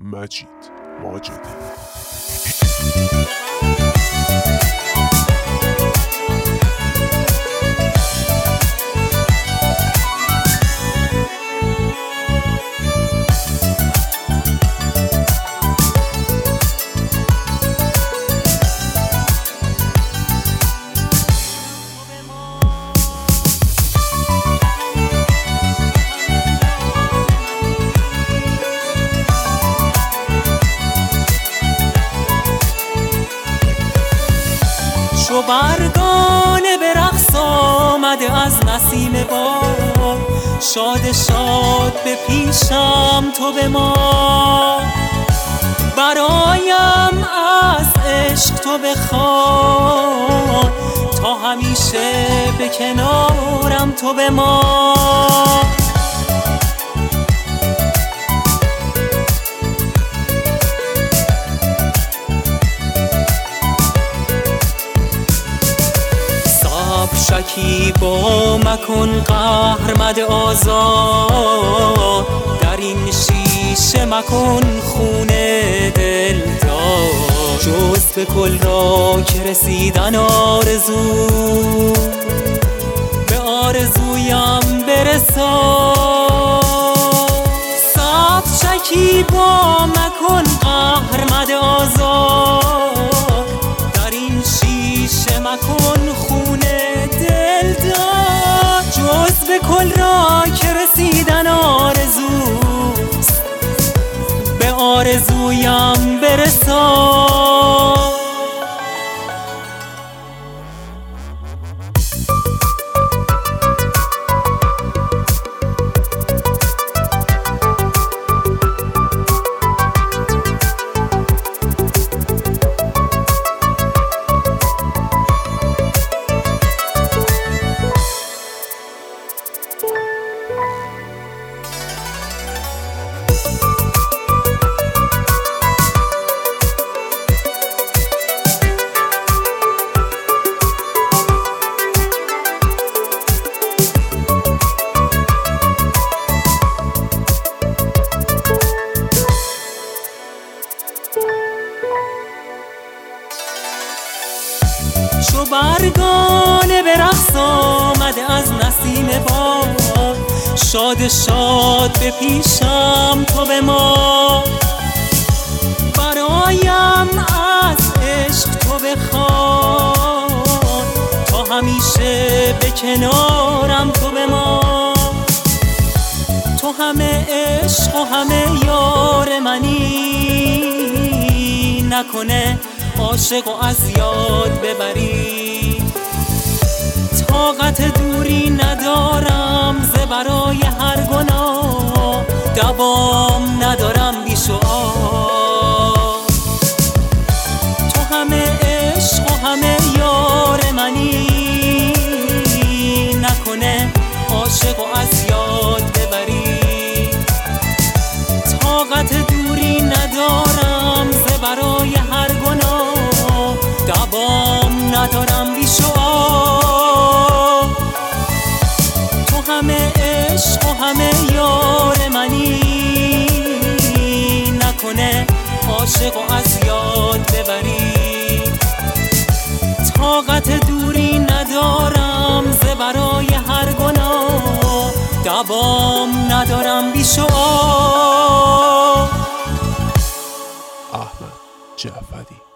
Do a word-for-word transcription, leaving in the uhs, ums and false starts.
مجید ماجدی. چو برگانه به رقص آمده از نسیم باد، شاد شاد به پیشم تو به ما، برایم از عشق تو بخوان، تا همیشه به کنارم تو به ما. شکیبا مکن قهر مده آزاد، در این شیشه مکن خون دل دار، جز به کل را که رسیدن آرزو، به آرزویم برسان. صبر شکیبا مکن قهر مده آزاد، در این شیشه مکن خون دل دار، جز به کل را که رسیدن آرزوست، به آرزویم برسان. چو برگانه به رقص آمده از نسیم باد، شاد شاد به پیشم تو به ما، برایم از عشق تو بخوان، تا همیشه به کنارم تو به ما. تو همه عشق و همه یار منی، نکنه عاشق و از یاد ببری. طاقت دوری ندارم ز برای هر گناه، دوام ندارم بی شعار. تو همه عشق و همه یار منی، نکنه عاشق و از یاد ببری. طاقت دوری ندارم ز برای هر گناه، دوام ندارم بی شعار. تو همه عشق و همه یار منی، نکنه عاشق و از یاد ببری. طاقت دوری ندارم ز برای هر گناه، دوام ندارم بی شعار. احمد جعفری.